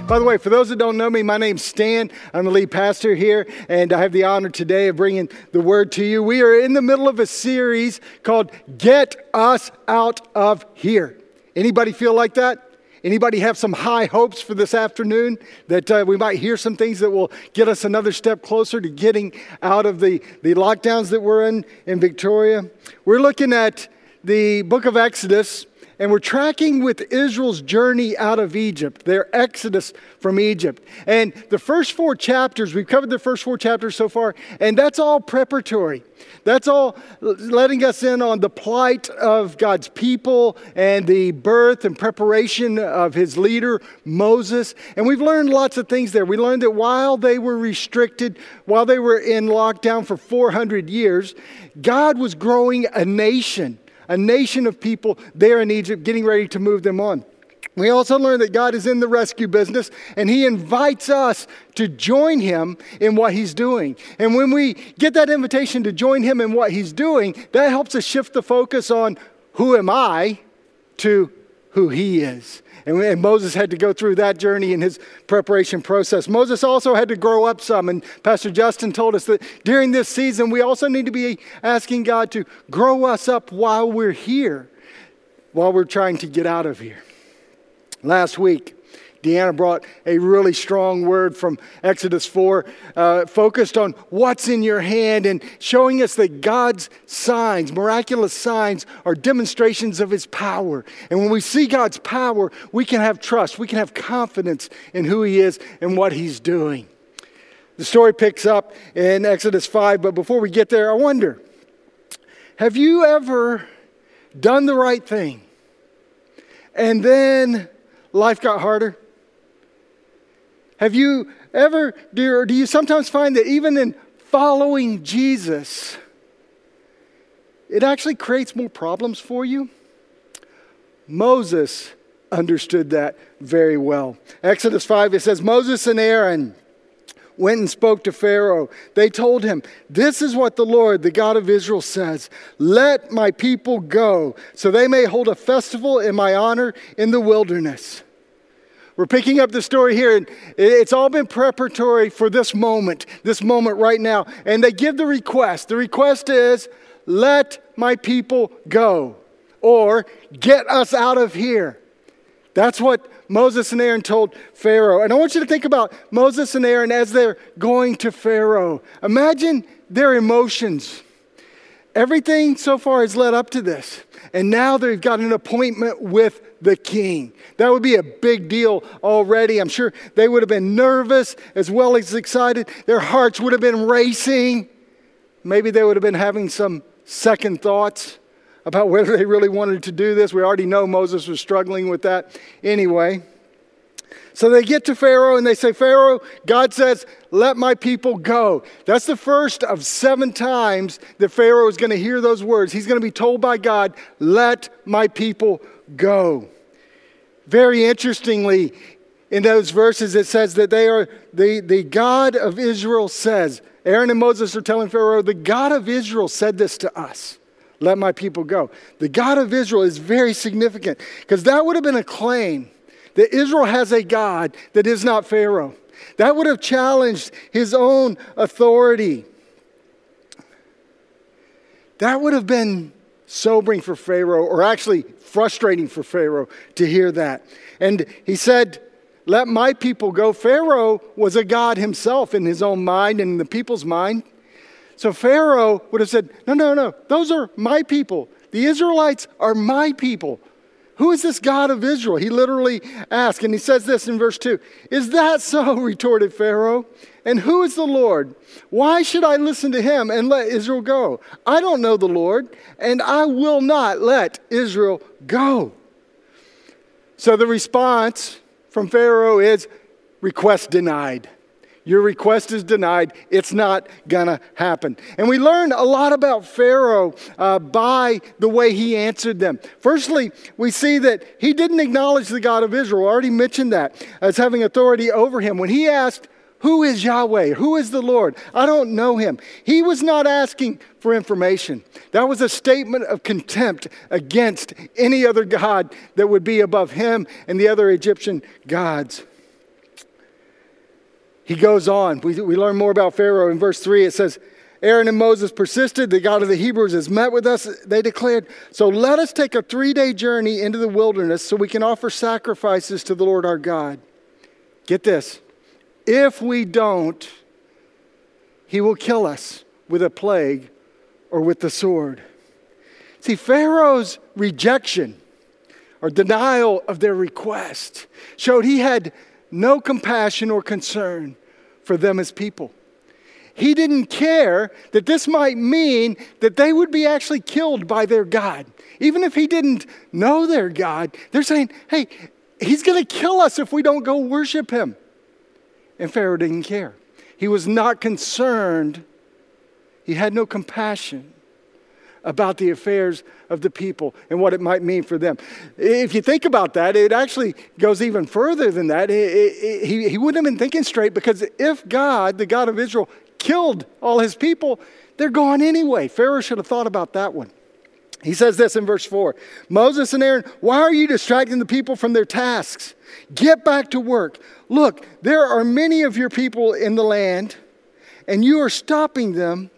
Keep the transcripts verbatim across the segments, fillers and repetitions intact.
By the way, for those that don't know me, my name's Stan. I'm the lead pastor here, and I have the honor today of bringing the word to you. We are in the middle of a series called Get Us Out of Here. Anybody feel like that? Anybody have some high hopes for this afternoon that uh, we might hear some things that will get us another step closer to getting out of the, the lockdowns that we're in in Victoria? We're looking at the book of Exodus, and we're tracking with Israel's journey out of Egypt, their exodus from Egypt. And the first four chapters, we've covered the first four chapters so far, and that's all preparatory. That's all letting us in on the plight of God's people and the birth and preparation of his leader, Moses. And we've learned lots of things there. We learned that while they were restricted, while they were in lockdown for four hundred years, God was growing a nation. A nation of people there in Egypt getting ready to move them on. We also learned that God is in the rescue business, and he invites us to join him in what he's doing. And when we get that invitation to join him in what he's doing, that helps us shift the focus on who am I to who he is. And, and Moses had to go through that journey in his preparation process. Moses also had to grow up some. And Pastor Justin told us that during this season, we also need to be asking God to grow us up while we're here, while we're trying to get out of here. Last week, Deanna brought a really strong word from Exodus four, uh, focused on what's in your hand and showing us that God's signs, miraculous signs, are demonstrations of his power. And when we see God's power, we can have trust. We can have confidence in who he is and what he's doing. The story picks up in Exodus five, but before we get there, I wonder, have you ever done the right thing and then life got harder? Have you ever, do you, do you sometimes find that even in following Jesus, it actually creates more problems for you? Moses understood that very well. Exodus five, it says, Moses and Aaron went and spoke to Pharaoh. They told him, this is what the Lord, the God of Israel, says. Let my people go, so they may hold a festival in my honor in the wilderness. We're picking up the story here, and it's all been preparatory for this moment, this moment right now. And they give the request. The request is, let my people go, or get us out of here. That's what Moses and Aaron told Pharaoh. And I want you to think about Moses and Aaron as they're going to Pharaoh. Imagine their emotions. Everything so far has led up to this. And now they've got an appointment with the king. That would be a big deal already. I'm sure they would have been nervous as well as excited. Their hearts would have been racing. Maybe they would have been having some second thoughts about whether they really wanted to do this. We already know Moses was struggling with that anyway. So they get to Pharaoh and they say, Pharaoh, God says, let my people go. That's the first of seven times that Pharaoh is going to hear those words. He's going to be told by God, let my people go. Very interestingly, in those verses, it says that they are, the, the God of Israel says, Aaron and Moses are telling Pharaoh, the God of Israel said this to us. Let my people go. The God of Israel is very significant because that would have been a claim that Israel has a God that is not Pharaoh. That would have challenged his own authority. That would have been sobering for Pharaoh, or actually frustrating for Pharaoh to hear that. And he said, let my people go. Pharaoh was a God himself in his own mind and in the people's mind. So Pharaoh would have said, no, no, no, those are my people. The Israelites are my people. Who is this God of Israel? He literally asked, and he says this in verse two. Is that so? Retorted Pharaoh. And who is the Lord? Why should I listen to him and let Israel go? I don't know the Lord, and I will not let Israel go. So the response from Pharaoh is, request denied. Your request is denied. It's not going to happen. And we learn a lot about Pharaoh uh, by the way he answered them. Firstly, we see that he didn't acknowledge the God of Israel. I already mentioned that as having authority over him. When he asked, who is Yahweh? Who is the Lord? I don't know him. He was not asking for information. That was a statement of contempt against any other God that would be above him and the other Egyptian gods. he goes on. We, we learn more about Pharaoh in verse three. It says, Aaron and Moses persisted. The God of the Hebrews has met with us. They declared, so let us take a three-day journey into the wilderness so we can offer sacrifices to the Lord our God. Get this. If we don't, he will kill us with a plague or with the sword. See, Pharaoh's rejection or denial of their request showed he had no compassion or concern for them as people. He didn't care that this might mean that they would be actually killed by their God. Even if he didn't know their God, they're saying, hey, he's going to kill us if we don't go worship him. And Pharaoh didn't care. He was not concerned. He had no compassion about the affairs of the people and what it might mean for them. If you think about that, it actually goes even further than that. It, it, he, he wouldn't have been thinking straight, because if God, the God of Israel, killed all his people, they're gone anyway. Pharaoh should have thought about that one. He says this in verse four, Moses and Aaron, why are you distracting the people from their tasks? Get back to work. Look, there are many of your people in the land, and you are stopping them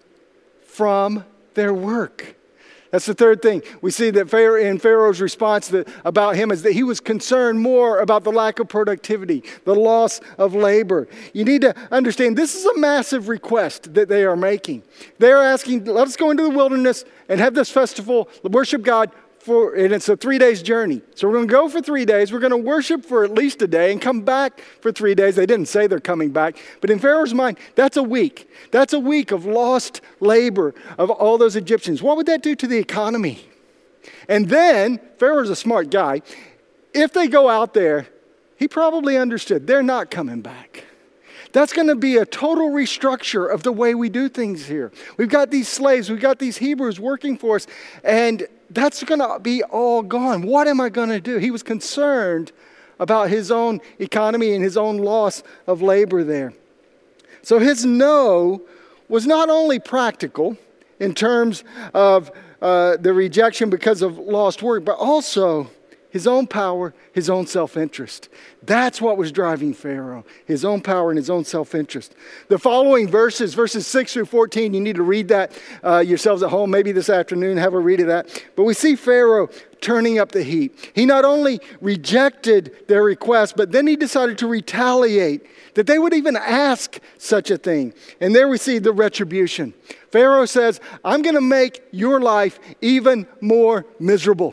from their work. That's the third thing. We see that Pharaoh, in Pharaoh's response that, about him is that he was concerned more about the lack of productivity, the loss of labor. You need to understand this is a massive request that they are making. They are asking, let us go into the wilderness and have this festival, worship God, for, and it's a three days journey. So we're going to go for three days. We're going to worship for at least a day and come back for three days. They didn't say they're coming back. But in Pharaoh's mind, that's a week. That's a week of lost labor of all those Egyptians. What would that do to the economy? And then, Pharaoh's a smart guy. If they go out there, he probably understood they're not coming back. That's going to be a total restructure of the way we do things here. We've got these slaves, we've got these Hebrews working for us, and that's going to be all gone. What am I going to do? He was concerned about his own economy and his own loss of labor there. So his no was not only practical in terms of uh, the rejection because of lost work, but also his own power, his own self-interest. That's what was driving Pharaoh, his own power and his own self-interest. The following verses, verses six through fourteen, you need to read that uh, yourselves at home, maybe this afternoon, have a read of that. But we see Pharaoh turning up the heat. He not only rejected their request, but then he decided to retaliate, that they would even ask such a thing. And there we see the retribution. Pharaoh says, I'm going to make your life even more miserable.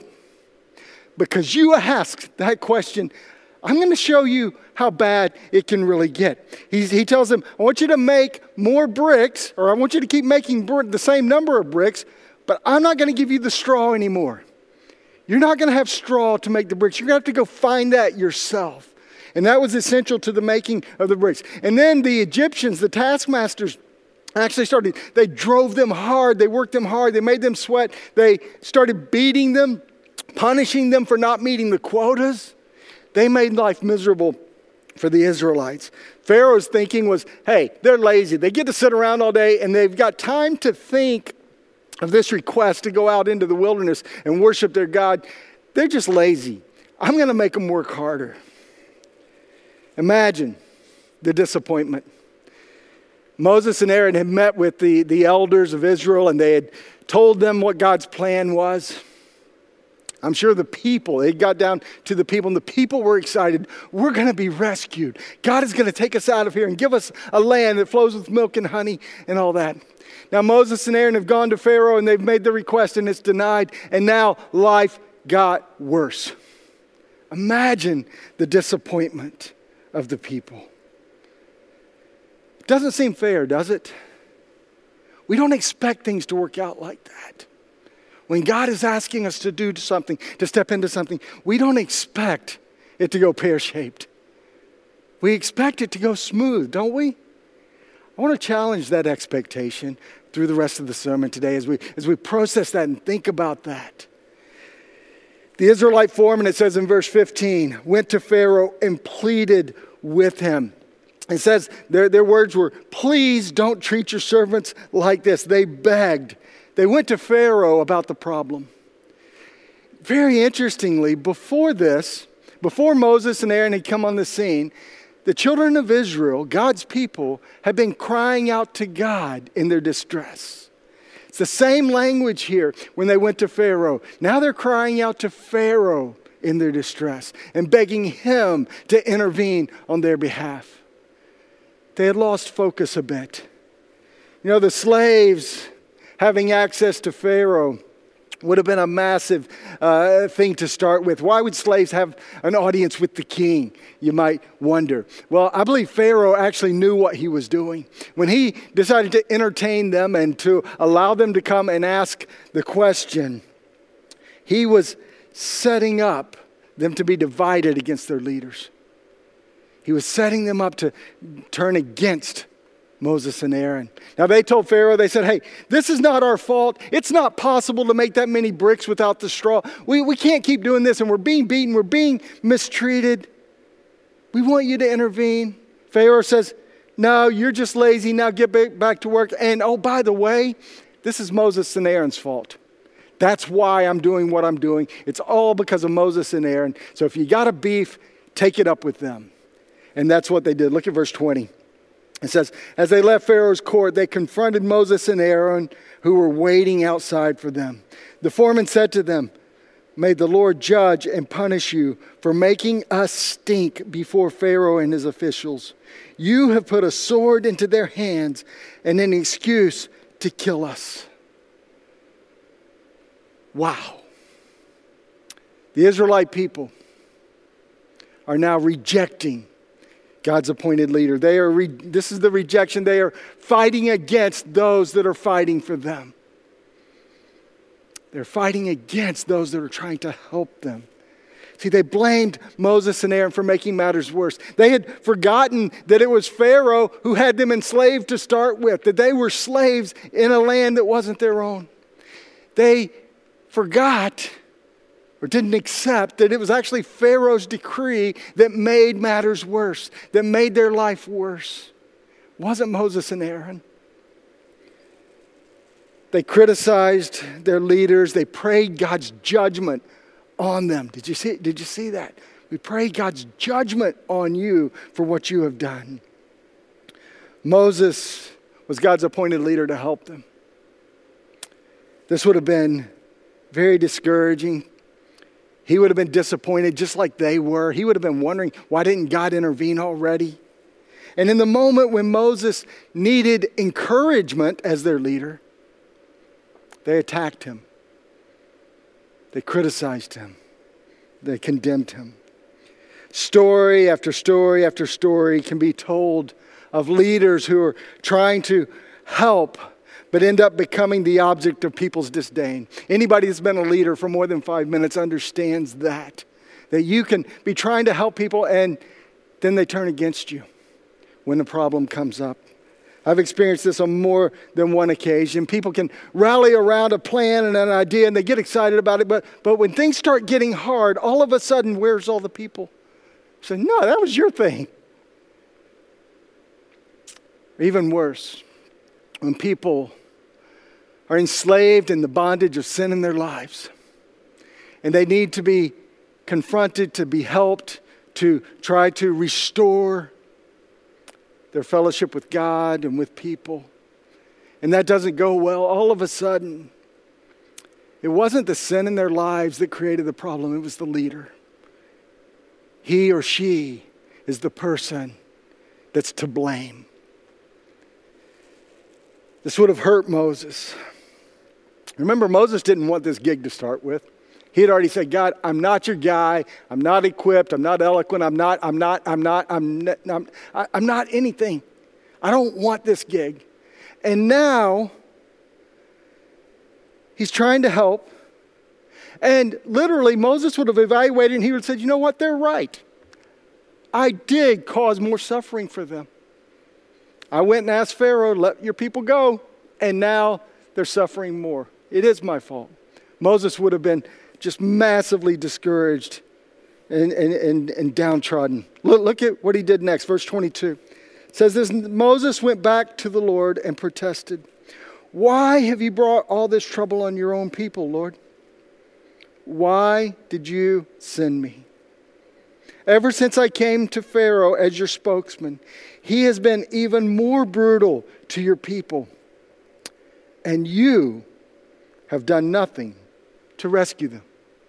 Because you asked that question, I'm going to show you how bad it can really get. He's, he tells them, I want you to make more bricks, or I want you to keep making br- the same number of bricks, but I'm not going to give you the straw anymore. You're not going to have straw to make the bricks. You're going to have to go find that yourself. And that was essential to the making of the bricks. And then the Egyptians, the taskmasters, actually started, they drove them hard. They worked them hard. They made them sweat. They started beating them, punishing them for not meeting the quotas. They made life miserable for the Israelites. Pharaoh's thinking was, hey, they're lazy. They get to sit around all day and they've got time to think of this request to go out into the wilderness and worship their God. They're just lazy. I'm going to make them work harder. Imagine the disappointment. Moses and Aaron had met with the, the elders of Israel and they had told them what God's plan was. I'm sure the people, they got down to the people and the people were excited. We're going to be rescued. God is going to take us out of here and give us a land that flows with milk and honey and all that. Now Moses and Aaron have gone to Pharaoh and they've made the request and it's denied. And now life got worse. Imagine the disappointment of the people. It doesn't seem fair, does it? We don't expect things to work out like that. When God is asking us to do something, to step into something, we don't expect it to go pear-shaped. We expect it to go smooth, don't we? I want to challenge that expectation through the rest of the sermon today as we, as we process that and think about that. The Israelite foreman, it says in verse fifteen, went to Pharaoh and pleaded with him. It says their, their words were, please don't treat your servants like this. They begged. They went to Pharaoh about the problem. Very interestingly, before this, before Moses and Aaron had come on the scene, the children of Israel, God's people, have been crying out to God in their distress. It's the same language here when they went to Pharaoh. Now they're crying out to Pharaoh in their distress and begging him to intervene on their behalf. They had lost focus a bit. You know, the slaves having access to Pharaoh would have been a massive uh, thing to start with. Why would slaves have an audience with the king, you might wonder? Well, I believe Pharaoh actually knew what he was doing. When he decided to entertain them and to allow them to come and ask the question, he was setting up them to be divided against their leaders. He was setting them up to turn against Moses and Aaron. Now they told Pharaoh, they said, hey, this is not our fault. It's not possible to make that many bricks without the straw. We, we can't keep doing this, and we're being beaten. We're being mistreated. We want you to intervene. Pharaoh says, no, you're just lazy. Now get back to work. And oh, by the way, this is Moses and Aaron's fault. That's why I'm doing what I'm doing. It's all because of Moses and Aaron. So if you got a beef, take it up with them. And that's what they did. Look at verse twenty. It says, as they left Pharaoh's court, they confronted Moses and Aaron, who were waiting outside for them. The foreman said to them, may the Lord judge and punish you for making us stink before Pharaoh and his officials. You have put a sword into their hands and an excuse to kill us. Wow. The Israelite people are now rejecting God's appointed leader. They are. Re- this is the rejection. They are fighting against those that are fighting for them. They're fighting against those that are trying to help them. See, they blamed Moses and Aaron for making matters worse. They had forgotten that it was Pharaoh who had them enslaved to start with, that they were slaves in a land that wasn't their own. They forgot or didn't accept that it was actually Pharaoh's decree that made matters worse, that made their life worse. It wasn't Moses and Aaron. They criticized their leaders. They prayed God's judgment on them. Did you see, did you see that? We pray God's judgment on you for what you have done. Moses was God's appointed leader to help them. This would have been very discouraging. He would have been disappointed just like they were. He would have been wondering, why didn't God intervene already? And in the moment when Moses needed encouragement as their leader, they attacked him. They criticized him. They condemned him. Story after story after story can be told of leaders who are trying to help but end up becoming the object of people's disdain. Anybody that's been a leader for more than five minutes understands that. That you can be trying to help people and then they turn against you when the problem comes up. I've experienced this on more than one occasion. People can rally around a plan and an idea and they get excited about it, but, but when things start getting hard, all of a sudden, where's all the people? Say, no, that was your thing. Even worse, when people are enslaved in the bondage of sin in their lives. And they need to be confronted, to be helped, to try to restore their fellowship with God and with people. And that doesn't go well. All of a sudden, it wasn't the sin in their lives that created the problem. It was the leader. He or she is the person that's to blame. This would have hurt Moses. Remember, Moses didn't want this gig to start with. He had already said, God, I'm not your guy. I'm not equipped. I'm not eloquent. I'm not, I'm not, I'm not, I'm not, I'm, I'm not anything. I don't want this gig. And now, he's trying to help. And literally, Moses would have evaluated and he would have said, you know what? They're right. I did cause more suffering for them. I went and asked Pharaoh, let your people go. And now they're suffering more. It is my fault. Moses would have been just massively discouraged and, and, and, and downtrodden. Look, look at what he did next. Verse twenty-two. It says this, Moses went back to the Lord and protested. Why have you brought all this trouble on your own people, Lord? Why did you send me? ever since I came to Pharaoh as your spokesman, he has been even more brutal to your people. And you have done nothing to rescue them.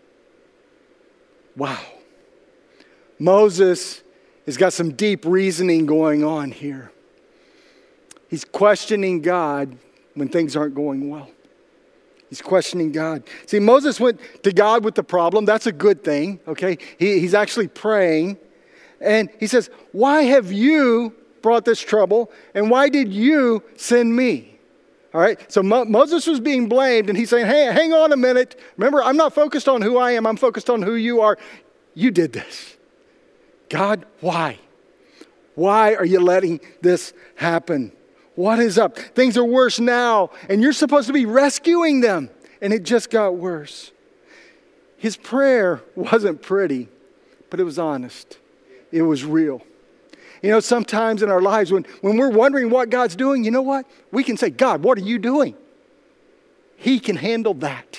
Wow. Moses has got some deep reasoning going on here. He's questioning God when things aren't going well. He's questioning God. See, Moses went to God with the problem. That's a good thing, okay? He, he's actually praying. And he says, why have you brought this trouble? And why did you send me? All right? So Mo- Moses was being blamed, and he's saying, hey, hang on a minute. Remember, I'm not focused on who I am. I'm focused on who you are. You did this. God, why? Why are you letting this happen? What is up? Things are worse now, and you're supposed to be rescuing them, and it just got worse. His prayer wasn't pretty, but it was honest. It was real. You know, sometimes in our lives, when, when we're wondering what God's doing, you know what? We can say, God, what are you doing? He can handle that.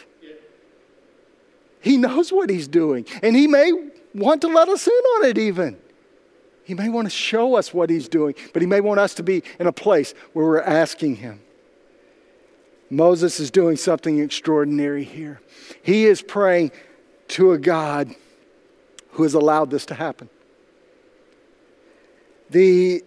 He knows what he's doing, and he may want to let us in on it even. He may want to show us what he's doing, but he may want us to be in a place where we're asking him. Moses is doing something extraordinary here. He is praying to a God who has allowed this to happen. The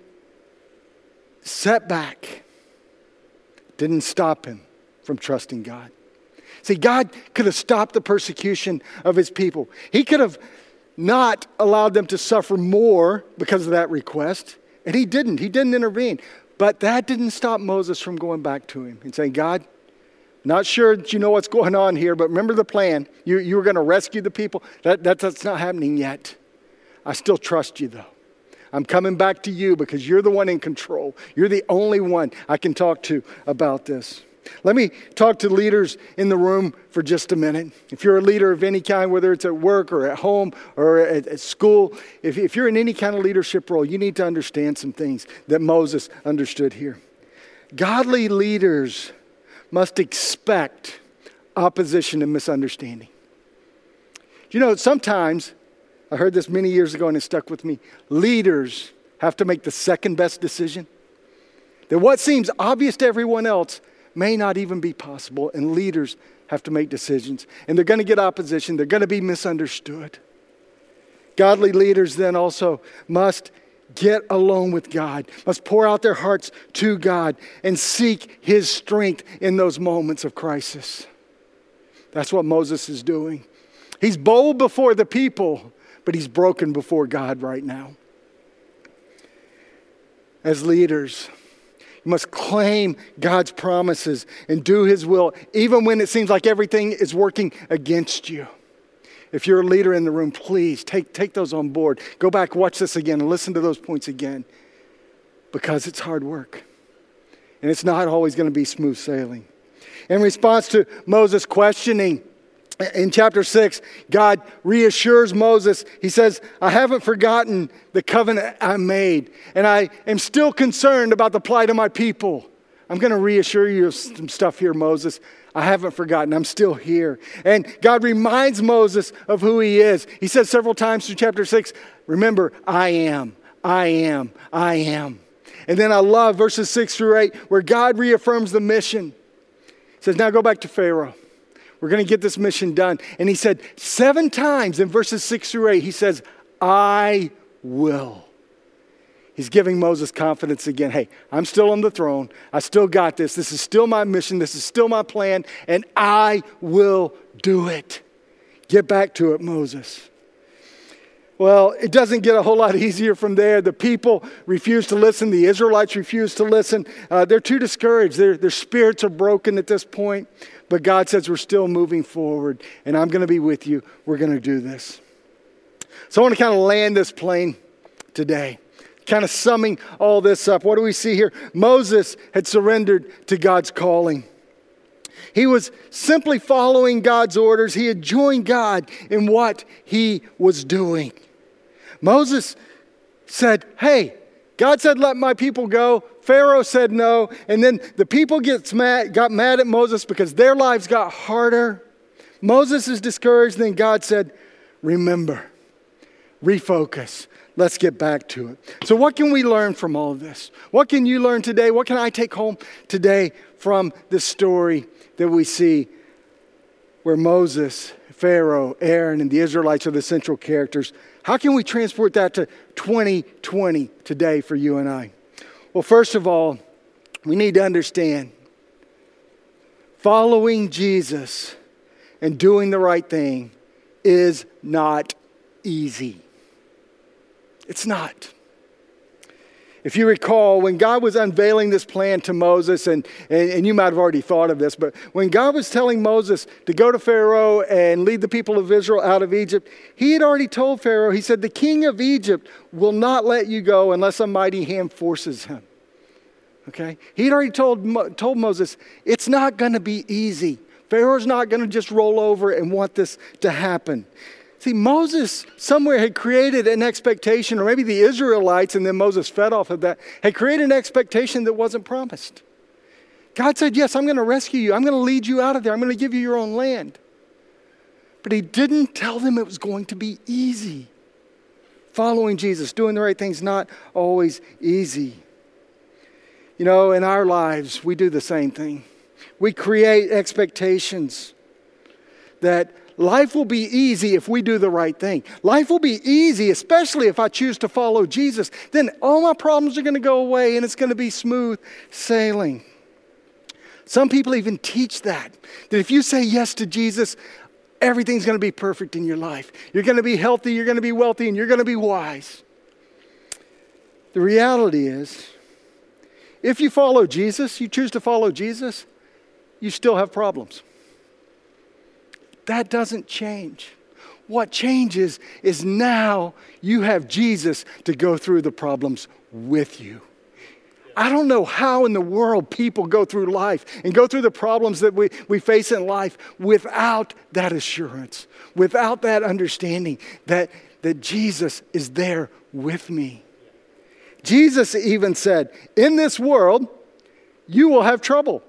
setback didn't stop him from trusting God. See, God could have stopped the persecution of his people. He could have not allowed them to suffer more because of that request. And he didn't. He didn't intervene. But that didn't stop Moses from going back to him and saying, God, not sure that you know what's going on here, but remember the plan. You, you were going to rescue the people. That, that, that's not happening yet. I still trust you, though. I'm coming back to you because you're the one in control. You're the only one I can talk to about this. Let me talk to leaders in the room for just a minute. If you're a leader of any kind, whether it's at work or at home or at, at school, if, if you're in any kind of leadership role, you need to understand some things that Moses understood here. Godly leaders must expect opposition and misunderstanding. You know, sometimes, I heard this many years ago and it stuck with me, leaders have to make the second best decision. That what seems obvious to everyone else may not even be possible, and leaders have to make decisions. And they're going to get opposition. They're going to be misunderstood. Godly leaders then also must get alone with God, must pour out their hearts to God and seek his strength in those moments of crisis. That's what Moses is doing. He's bold before the people, but he's broken before God right now. As leaders, you must claim God's promises and do his will, even when it seems like everything is working against you. If you're a leader in the room, please take, take those on board. Go back, watch this again, and listen to those points again. Because it's hard work. And it's not always going to be smooth sailing. In response to Moses' questioning, in chapter six, God reassures Moses. He says, I haven't forgotten the covenant I made, and I am still concerned about the plight of my people. I'm going to reassure you of some stuff here, Moses. I haven't forgotten. I'm still here. And God reminds Moses of who he is. He says several times through chapter six, remember, I am, I am, I am. And then I love verses six through eight, where God reaffirms the mission. He says, now go back to Pharaoh. We're going to get this mission done. And he said seven times in verses six through eight, he says, I will. He's giving Moses confidence again. Hey, I'm still on the throne. I still got this. This is still my mission. This is still my plan. And I will do it. Get back to it, Moses. Well, it doesn't get a whole lot easier from there. The people refuse to listen. The Israelites refuse to listen. Uh, they're too discouraged. Their, their spirits are broken at this point. But God says we're still moving forward, and I'm going to be with you. We're going to do this. So I want to kind of land this plane today, kind of summing all this up. What do we see here? Moses had surrendered to God's calling. He was simply following God's orders. He had joined God in what he was doing. Moses said, hey, God said, let my people go. Pharaoh said no. And then the people gets mad, got mad at Moses because their lives got harder. Moses is discouraged. Then God said, remember, refocus. Let's get back to it. So what can we learn from all of this? What can you learn today? What can I take home today from this story that we see where Moses, Pharaoh, Aaron, and the Israelites are the central characters? How can we transport that to twenty twenty today for you and I? Well, first of all, we need to understand following Jesus and doing the right thing is not easy. It's not. If you recall, when God was unveiling this plan to Moses, and, and, and you might have already thought of this, but when God was telling Moses to go to Pharaoh and lead the people of Israel out of Egypt, he had already told Pharaoh, he said, the king of Egypt will not let you go unless a mighty hand forces him. Okay? He'd already told, told Moses, it's not going to be easy. Pharaoh's not going to just roll over and want this to happen. See, Moses somewhere had created an expectation, or maybe the Israelites, and then Moses fed off of that, had created an expectation that wasn't promised. God said, yes, I'm going to rescue you. I'm going to lead you out of there. I'm going to give you your own land. But he didn't tell them it was going to be easy. Following Jesus, doing the right thing is not always easy. You know, in our lives, we do the same thing. We create expectations that life will be easy if we do the right thing. Life will be easy, especially if I choose to follow Jesus. Then all my problems are going to go away and it's going to be smooth sailing. Some people even teach that, that if you say yes to Jesus, everything's going to be perfect in your life. You're going to be healthy, you're going to be wealthy, and you're going to be wise. The reality is, if you follow Jesus, you choose to follow Jesus, you still have problems. That doesn't change. What changes is now you have Jesus to go through the problems with you. I don't know how in the world people go through life and go through the problems that we, we face in life without that assurance, without that understanding that, that Jesus is there with me. Jesus even said, in this world, you will have trouble,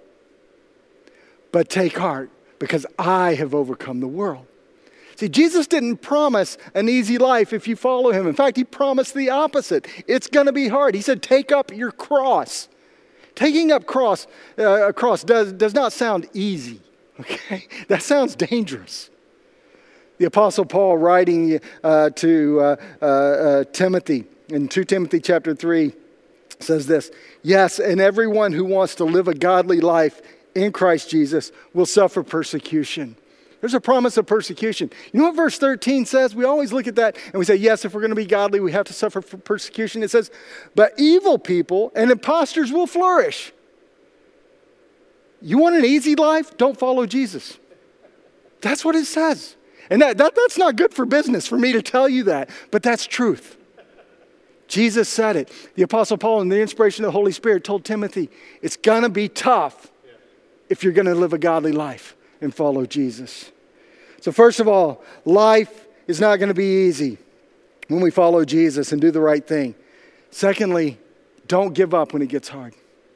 but take heart, because I have overcome the world. See, Jesus didn't promise an easy life if you follow him. In fact, he promised the opposite. It's going to be hard. He said, take up your cross. Taking up cross, uh, a cross does, does not sound easy. Okay? That sounds dangerous. The Apostle Paul writing uh, to uh, uh, uh, Timothy in Second Timothy chapter three says this, yes, and everyone who wants to live a godly life in Christ Jesus will suffer persecution. There's a promise of persecution. You know what verse thirteen says? We always look at that and we say, yes, if we're going to be godly, we have to suffer for persecution. It says, but evil people and imposters will flourish. You want an easy life? Don't follow Jesus. That's what it says. And that, that that's not good for business for me to tell you that, but that's truth. Jesus said it. The Apostle Paul, in the inspiration of the Holy Spirit, told Timothy, it's going to be tough if you're going to live a godly life and follow Jesus. So first of all, life is not going to be easy when we follow Jesus and do the right thing. Secondly, don't give up when it gets hard.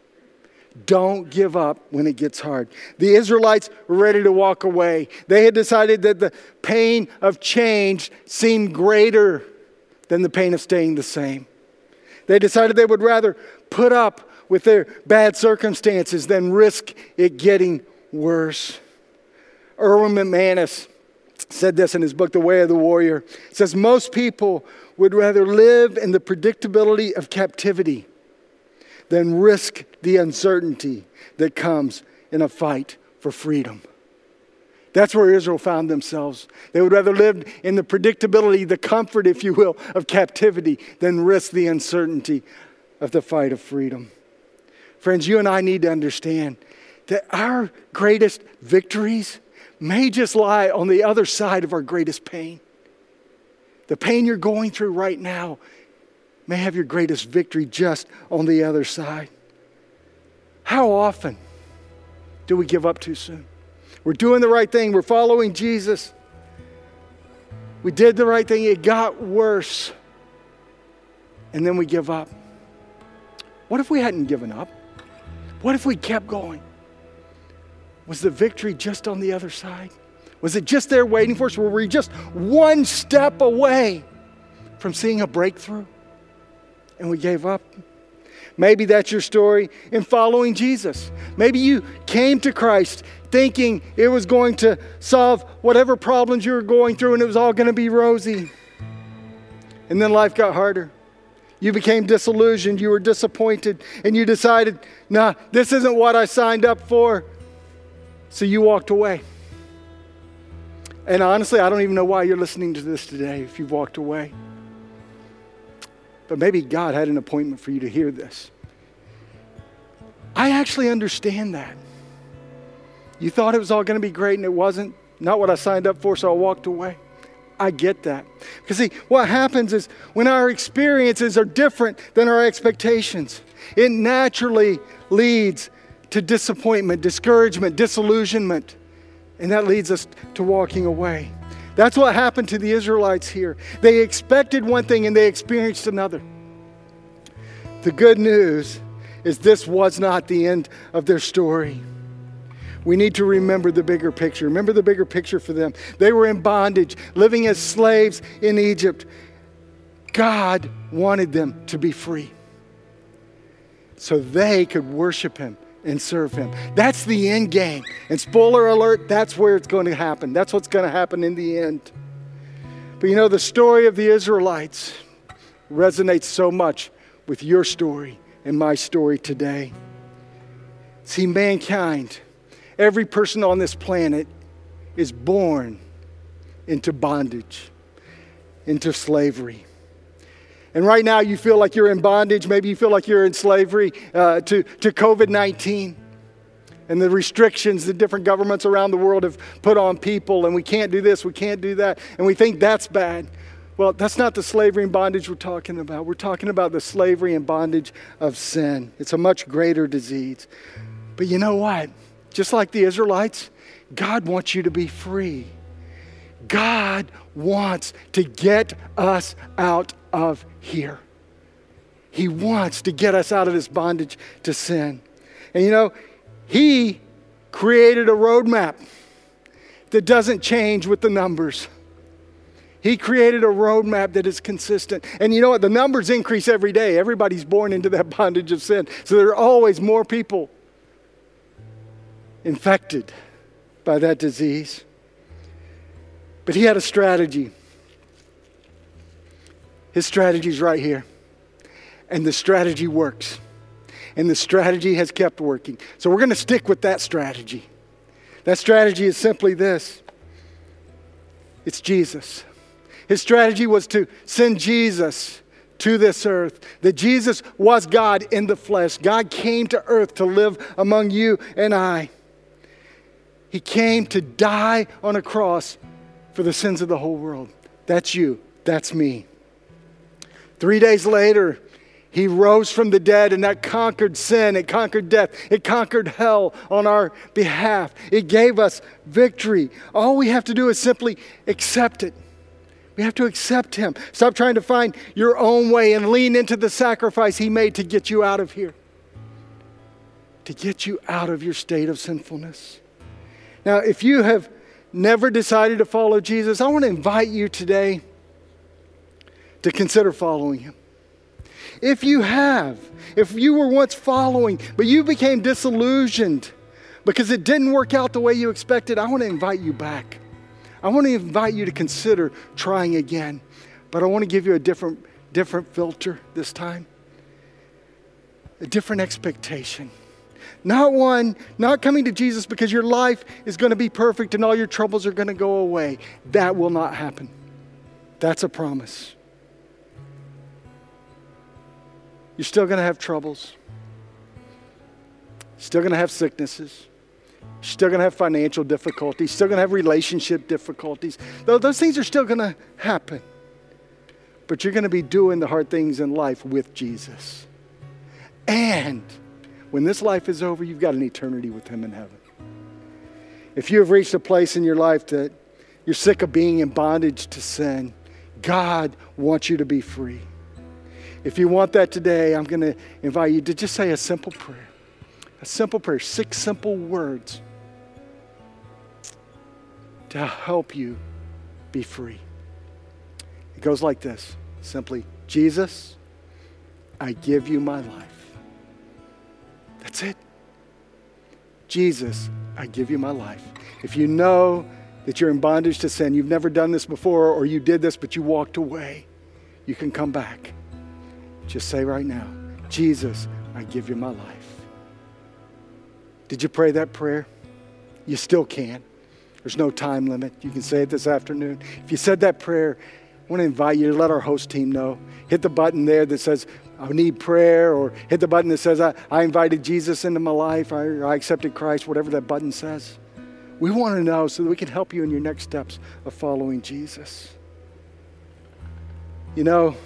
Don't give up when it gets hard. The Israelites were ready to walk away. They had decided that the pain of change seemed greater than the pain of staying the same. They decided they would rather put up with their bad circumstances than risk it getting worse. Erwin McManus said this in his book, The Way of the Warrior. It says, most people would rather live in the predictability of captivity than risk the uncertainty that comes in a fight for freedom. That's where Israel found themselves. They would rather live in the predictability, the comfort, if you will, of captivity than risk the uncertainty of the fight of freedom. Friends, you and I need to understand that our greatest victories may just lie on the other side of our greatest pain. The pain you're going through right now may have your greatest victory just on the other side. How often do we give up too soon? We're doing the right thing. We're following Jesus. We did the right thing. It got worse. And then we give up. What if we hadn't given up? What if we kept going? Was the victory just on the other side? Was it just there waiting for us? Were we just one step away from seeing a breakthrough and we gave up. Maybe that's your story in following Jesus. Maybe you came to Christ thinking it was going to solve whatever problems you were going through and it was all going to be rosy. And then life got harder. You became disillusioned, you were disappointed, and you decided, nah, this isn't what I signed up for. So you walked away. And honestly, I don't even know why you're listening to this today if you've walked away. But maybe God had an appointment for you to hear this. I actually understand that. You thought it was all going to be great and it wasn't. Not what I signed up for, so I walked away. I get that. Because see, what happens is when our experiences are different than our expectations, it naturally leads to disappointment, discouragement, disillusionment. And that leads us to walking away. That's what happened to the Israelites here. They expected one thing and they experienced another. The good news is this was not the end of their story. We need to remember the bigger picture. Remember the bigger picture for them. They were in bondage, living as slaves in Egypt. God wanted them to be free so they could worship Him and serve Him. That's the end game. And spoiler alert, that's where it's going to happen. That's what's going to happen in the end. But you know, the story of the Israelites resonates so much with your story and my story today. See, mankind, every person on this planet is born into bondage, into slavery. And right now you feel like you're in bondage. Maybe you feel like you're in slavery uh, to, to covid nineteen and the restrictions that different governments around the world have put on people. And we can't do this, we can't do that. And we think that's bad. Well, that's not the slavery and bondage we're talking about. We're talking about the slavery and bondage of sin. It's a much greater disease. But you know what? Just like the Israelites, God wants you to be free. God wants to get us out of here. He wants to get us out of this bondage to sin. And you know, He created a roadmap that doesn't change with the numbers. He created a roadmap that is consistent. And you know what? The numbers increase every day. Everybody's born into that bondage of sin. So there are always more people infected by that disease. But He had a strategy. His strategy is right here. And the strategy works. And the strategy has kept working. So we're going to stick with that strategy. That strategy is simply this. It's Jesus. His strategy was to send Jesus to this earth. That Jesus was God in the flesh. God came to earth to live among you and I. He came to die on a cross for the sins of the whole world. That's you. That's me. Three days later, He rose from the dead, and that conquered sin. It conquered death. It conquered hell on our behalf. It gave us victory. All we have to do is simply accept it. We have to accept Him. Stop trying to find your own way and lean into the sacrifice He made to get you out of here. To get you out of your state of sinfulness. Now, if you have never decided to follow Jesus, I want to invite you today to consider following Him. If you have, if you were once following, but you became disillusioned because it didn't work out the way you expected, I want to invite you back. I want to invite you to consider trying again. But I want to give you a different, different filter this time. A different expectation. Not one, not coming to Jesus because your life is going to be perfect and all your troubles are going to go away. That will not happen. That's a promise. You're still going to have troubles. Still going to have sicknesses. Still going to have financial difficulties. Still going to have relationship difficulties. Though those things are still going to happen. But you're going to be doing the hard things in life with Jesus. And when this life is over, you've got an eternity with Him in heaven. If you have reached a place in your life that you're sick of being in bondage to sin, God wants you to be free. If you want that today, I'm going to invite you to just say a simple prayer. A simple prayer, six simple words to help you be free. It goes like this. Simply, Jesus, I give you my life. That's it. Jesus, I give you my life. If you know that you're in bondage to sin, you've never done this before, or you did this but you walked away, you can come back. Just say right now, Jesus, I give you my life. Did you pray that prayer? You still can. There's no time limit. You can say it this afternoon. If you said that prayer, I want to invite you to let our host team know. Hit the button there that says, I need prayer, or hit the button that says, I, I invited Jesus into my life, I, I accepted Christ, whatever that button says. We want to know so that we can help you in your next steps of following Jesus. You know,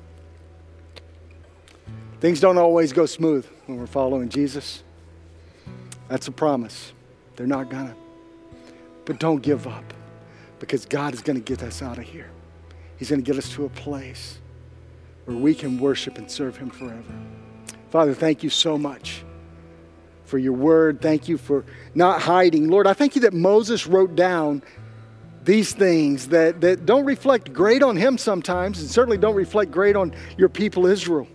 things don't always go smooth when we're following Jesus. That's a promise. They're not gonna. But don't give up, because God is going to get us out of here. He's going to get us to a place where we can worship and serve him forever. Father, thank you so much for your word. Thank you for not hiding. Lord, I thank you that Moses wrote down these things that, that don't reflect great on him sometimes, and certainly don't reflect great on your people Israel.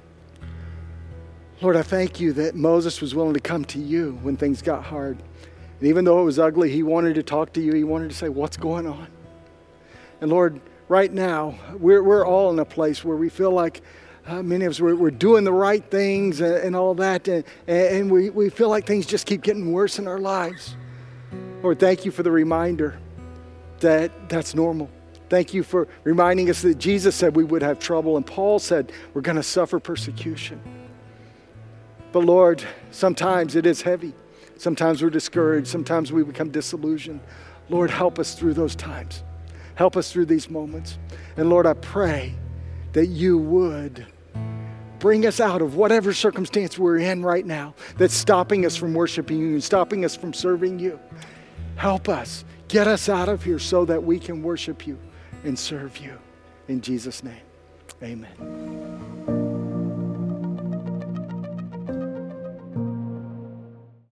Lord, I thank you that Moses was willing to come to you when things got hard. And even though it was ugly, he wanted to talk to you. He wanted to say, what's going on? And Lord, right now, we're, we're all in a place where we feel like uh, many of us, we're, we're doing the right things and, and all that. And, and we, we feel like things just keep getting worse in our lives. Lord, thank you for the reminder that that's normal. Thank you for reminding us that Jesus said we would have trouble, and Paul said we're going to suffer persecution. But Lord, sometimes it is heavy. Sometimes we're discouraged. Sometimes we become disillusioned. Lord, help us through those times. Help us through these moments. And Lord, I pray that you would bring us out of whatever circumstance we're in right now that's stopping us from worshiping you and stopping us from serving you. Help us. Get us out of here so that we can worship you and serve you. In Jesus' name, amen.